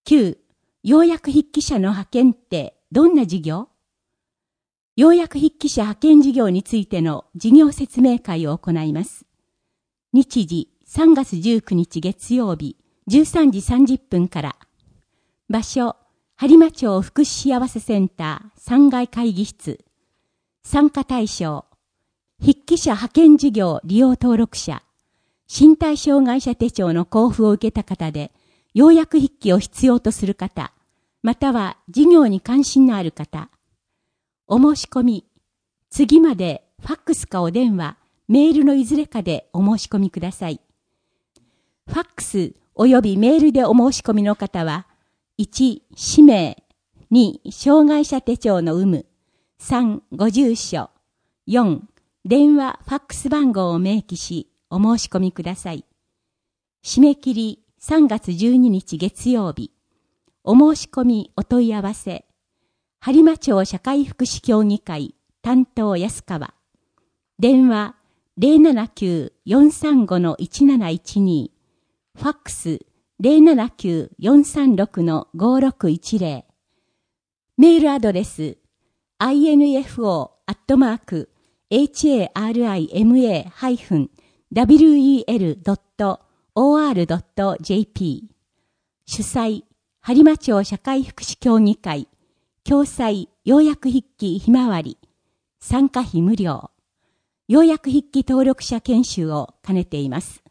9、要約筆記者の派遣ってどんな事業？要約筆記者派遣事業についての事業説明会を行います。日時3月19日月曜日13時30分から。場所、播磨町福祉幸せセンター3階会議室。参加対象、筆記者派遣事業利用登録者、身体障害者手帳の交付を受けた方で、要約筆記を必要とする方、または事業に関心のある方。お申し込み、次までファックスかお電話、メールのいずれかでお申し込みください。ファックスおよびメールでお申し込みの方は、1、氏名、2、障害者手帳の有無、3、ご住所、4、電話、ファックス番号を明記し、お申し込みください。締め切り3月12日月曜日。お申し込みお問い合わせ。播磨町社会福祉協議会担当安川。電話 079-435-1712。ファックス 079-436-5610。メールアドレス info@ima-wel.or.jp 主催、播磨町社会福祉協議会共催要約筆記ひまわり参加費無料要約筆記登録者研修を兼ねています。